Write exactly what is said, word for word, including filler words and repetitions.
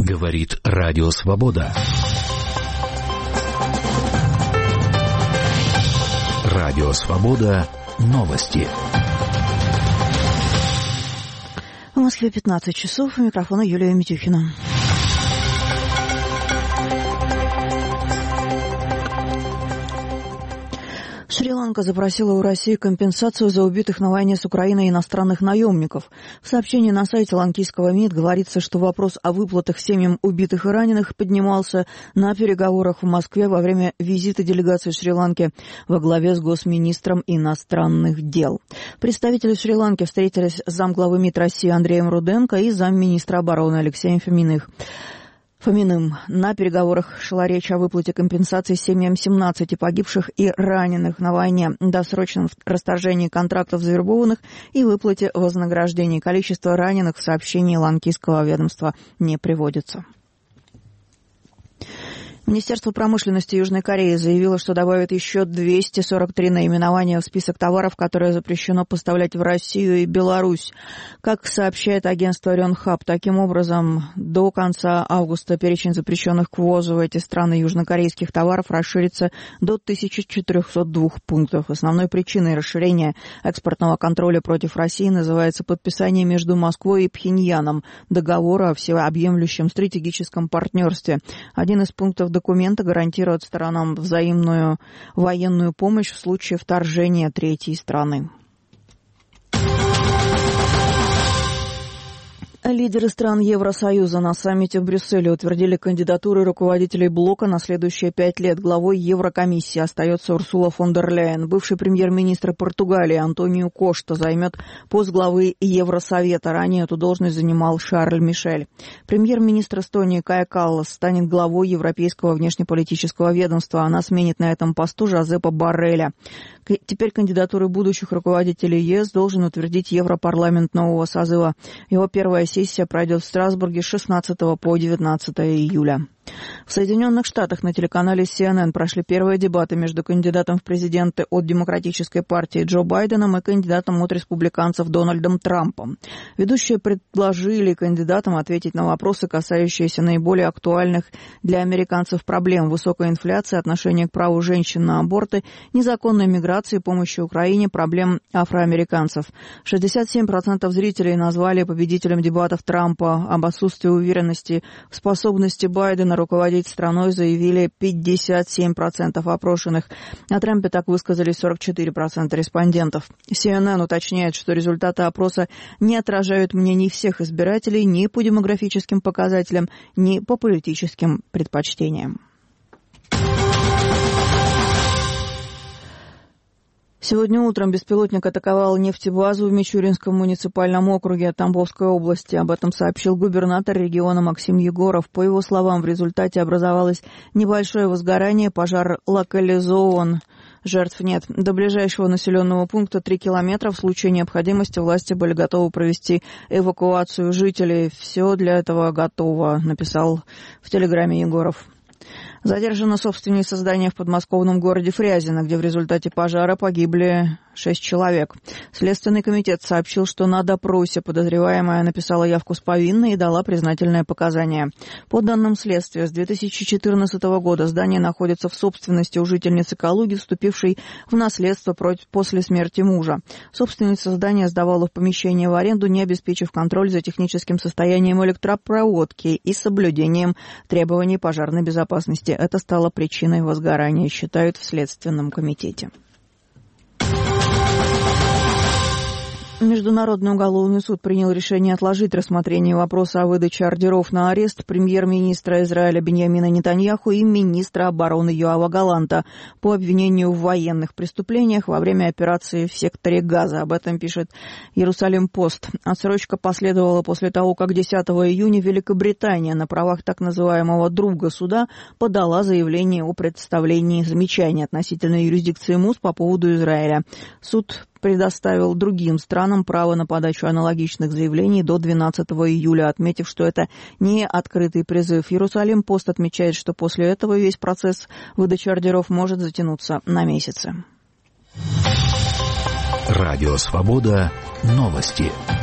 Говорит Радио Свобода. Радио Свобода. Новости. В Москве пятнадцать часов. У микрофона Юлия Митюхина. Шри-Ланка запросила у России компенсацию за убитых на войне с Украиной иностранных наемников. В сообщении на сайте ланкийского МИД говорится, что вопрос о выплатах семьям убитых и раненых поднимался на переговорах в Москве во время визита делегации Шри-Ланки во главе с госминистром иностранных дел. Представители Шри-Ланки встретились с замглавы МИД России Андреем Руденко и замминистра обороны Алексеем Фоминых. Фоминым. На переговорах шла речь о выплате компенсации семьям семнадцати погибших и раненых на войне, досрочном расторжении контрактов завербованных и выплате вознаграждений. Количество раненых в сообщении ланкийского ведомства не приводится. Министерство промышленности Южной Кореи заявило, что добавит еще двести сорок три наименования в список товаров, которые запрещено поставлять в Россию и Беларусь. Как сообщает агентство Рёнхаб, таким образом, до конца августа перечень запрещенных к ввозу в эти страны южнокорейских товаров расширится до тысячи четырехсот двух пунктов. Основной причиной расширения экспортного контроля против России называется подписание между Москвой и Пхеньяном договора о всеобъемлющем стратегическом партнерстве. Один из пунктов документа гарантирует сторонам взаимную военную помощь в случае вторжения третьей страны. Лидеры стран Евросоюза на саммите в Брюсселе утвердили кандидатуры руководителей блока на следующие пять лет. Главой Еврокомиссии остается Урсула фон дер Ляйен. Бывший премьер-министр Португалии Антонио Кошта займет пост главы Евросовета. Ранее эту должность занимал Шарль Мишель. Премьер-министр Эстонии Кая Каллас станет главой Европейского внешнеполитического ведомства. Она сменит на этом посту Жозепа Борреля. Теперь кандидатуры будущих руководителей ЕС должен утвердить Европарламент нового созыва. Его первая сессия пройдет в Страсбурге с шестнадцатого по девятнадцатое июля. В Соединенных Штатах на телеканале си эн эн прошли первые дебаты между кандидатом в президенты от Демократической партии Джо Байденом и кандидатом от республиканцев Дональдом Трампом. Ведущие предложили кандидатам ответить на вопросы, касающиеся наиболее актуальных для американцев проблем: высокой инфляции, отношения к праву женщин на аборты, незаконной миграции, помощи Украине, проблем афроамериканцев. шестьдесят семь процентов зрителей назвали победителем дебатов Трампа. Об отсутствии уверенности в способности Байдена руководить страной заявили пятьдесят семь процентов опрошенных. О Трампе так высказались сорок четыре процента респондентов. си эн эн уточняет, что результаты опроса не отражают мнений всех избирателей ни по демографическим показателям, ни по политическим предпочтениям. Сегодня утром беспилотник атаковал нефтебазу в Мичуринском муниципальном округе Тамбовской области. Об этом сообщил губернатор региона Максим Егоров. По его словам, в результате образовалось небольшое возгорание, пожар локализован. Жертв нет. До ближайшего населенного пункта три километра. В случае необходимости власти были готовы провести эвакуацию жителей. Все для этого готово, написал в телеграме Егоров. Задержана собственница здания в подмосковном городе Фрязино, где в результате пожара погибли шесть человек. Следственный комитет сообщил, что на допросе подозреваемая написала явку с повинной и дала признательное показание. По данным следствия, с две тысячи четырнадцатого года здание находится в собственности у жительницы Калуги, вступившей в наследство после смерти мужа. Собственница здания сдавала в помещение в аренду, не обеспечив контроль за техническим состоянием электропроводки и соблюдением требований пожарной безопасности. Это стало причиной возгорания, считают в Следственном комитете. Международный уголовный суд принял решение отложить рассмотрение вопроса о выдаче ордеров на арест премьер-министра Израиля Биньямина Нетаньяху и министра обороны Йоава Галанта по обвинению в военных преступлениях во время операции в секторе Газа. Об этом пишет Иерусалим-Пост. Отсрочка последовала после того, как десятого июня Великобритания на правах так называемого «друга суда» подала заявление о представлении замечаний относительно юрисдикции МУС по поводу Израиля. Суд предоставил другим странам право на подачу аналогичных заявлений до двенадцатого июля, отметив, что это не открытый призыв. Иерусалим-Пост отмечает, что после этого весь процесс выдачи ордеров может затянуться на месяцы. Радио Свобода. Новости.